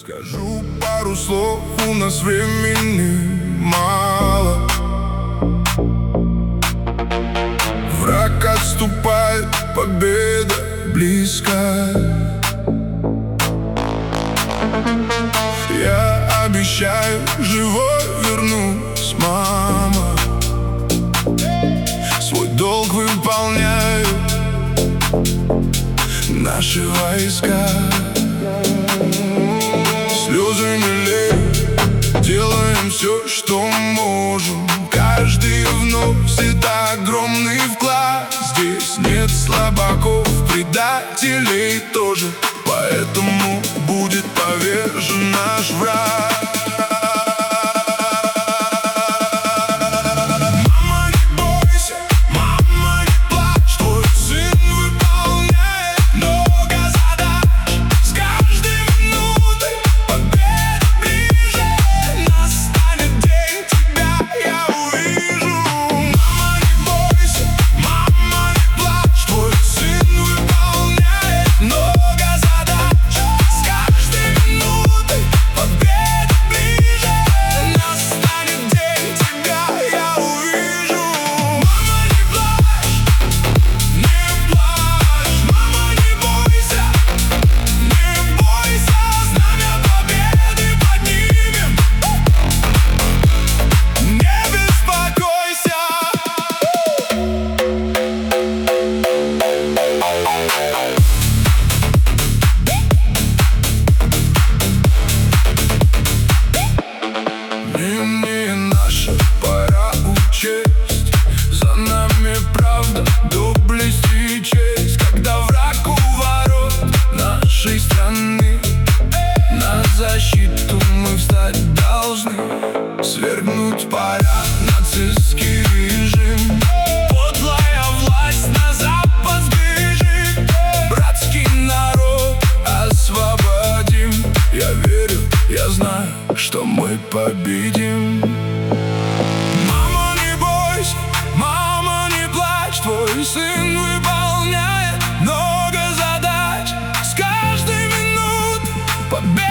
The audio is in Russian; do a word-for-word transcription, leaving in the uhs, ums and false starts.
Скажу пару слов, у нас времени мало. Враг отступает, победа близко. Я обещаю, живой вернусь, мама. Свой долг выполняю, наши войска. Слезы не лей, делаем все, что можем. Каждый вносит огромный вклад. Здесь нет слабаков, предателей тоже. Поэтому будет повержен наш враг. Времени наше, пора учесть. За нами правда, доблесть и честь. Когда враг у ворот нашей страны, на защиту мы встать должны. Свергнуть пора нацистский режим. Подлая власть на запад сбежит. Братский народ освободим. Я верю, я знаю, что мы победим. Мама, не бойся, мама, не плачь. Твой сын выполняет много задач. С каждой минутой победа.